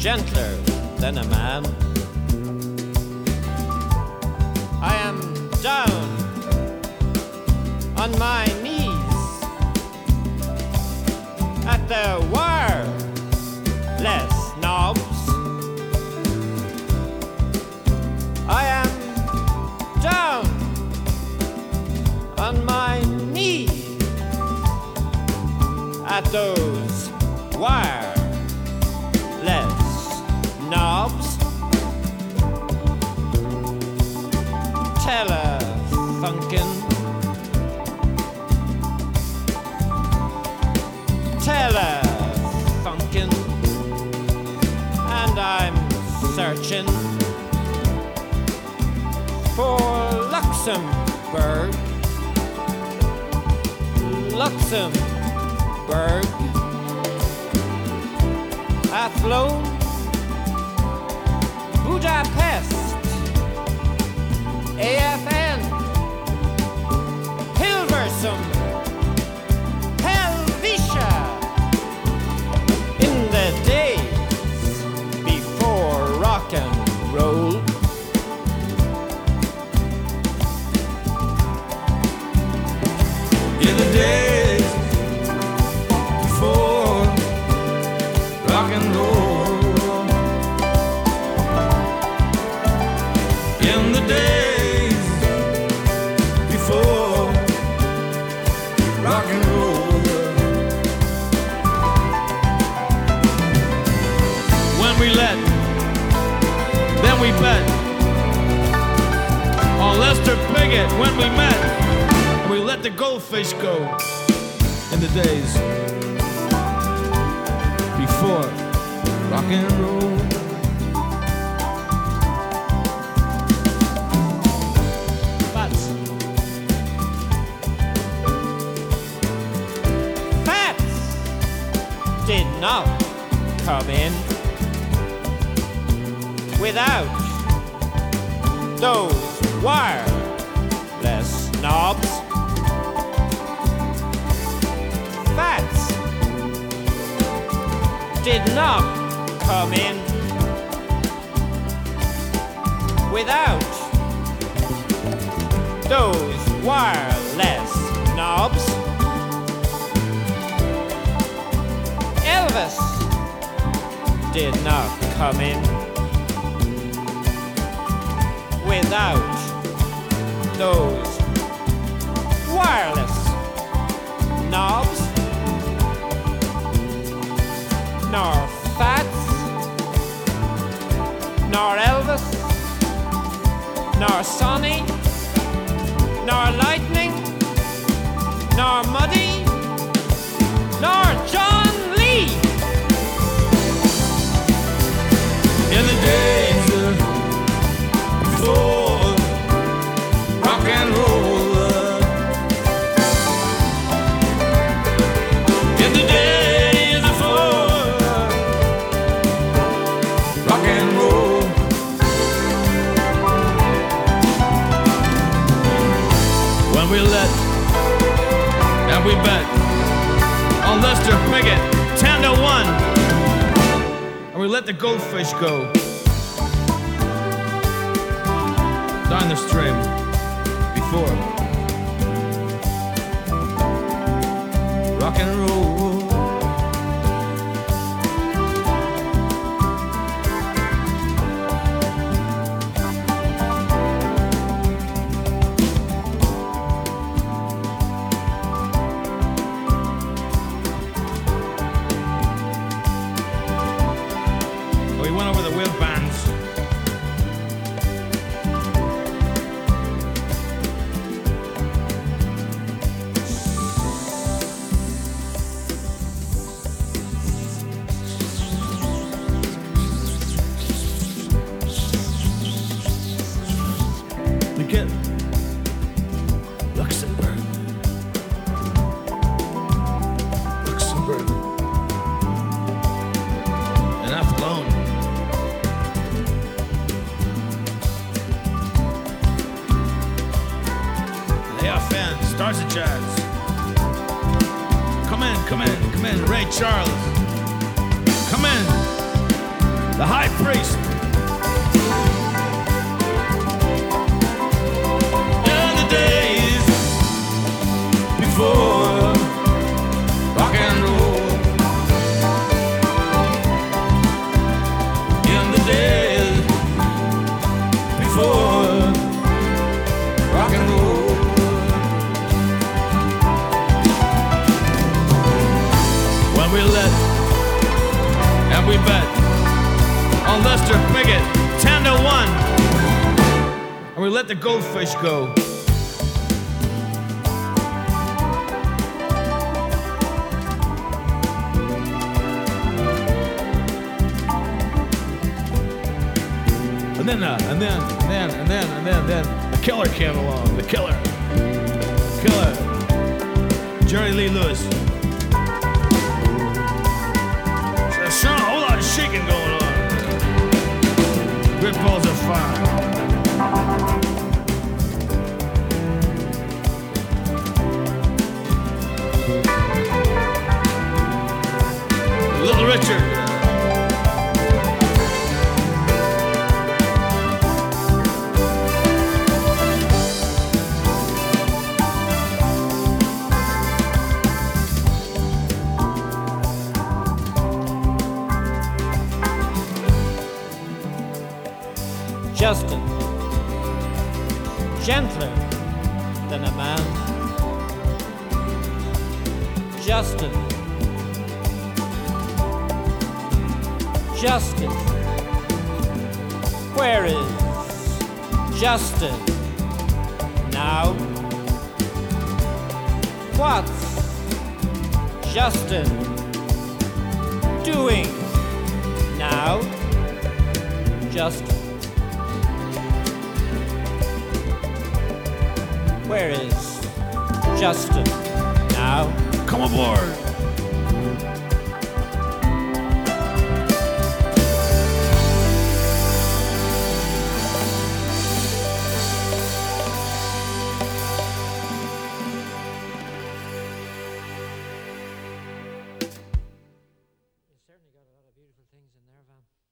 gentler than a man. I am down on my knees at the wireless knobs. I am down on my knees at those wireless knobs. Telefunken, telefunken, and I'm searching for Luxembourg, Luxembourg, Athlone, Budapest, AFN, Hilversum, Helvetia. In the days before rock and roll, in the days before rock and roll, in the days before rock and roll, when we let, then we bet on Lester Piggott. When we met, we let the goldfish go. In the days before rock and roll. Fats did not come in without those wireless knobs. Fats did not come in without those wireless knobs. Elvis did not come in without those wireless knobs. Nor Fats, nor Elvis, nor Sonny, nor Lightning, nor Muddy, nor John Lee. In the days before rock and roll, in the days before rock and roll, when we let and we bet on Lester Piggott 10-1, and we let the goldfish go down the stream before rock and roll. We went over the wheel bands. To get Luxembourg. Luxembourg. And Athlone. Stars of Jazz. Come in, Ray Charles. Come in. the high priest. In the days before rock and roll, in the days before rock and roll, when we let and we bet on Lester Piggott 10-1, and we let the goldfish go. And then the killer came along. The killer, Jerry Lee Lewis. There's sure a whole lot of shaking going on. Great balls of fire. Little Richard. Justin, gentler than a man. Justin, where is Justin now? What's Justin doing now? Justin, where is Justin now? Come aboard. You certainly got a lot of beautiful things in there, Van.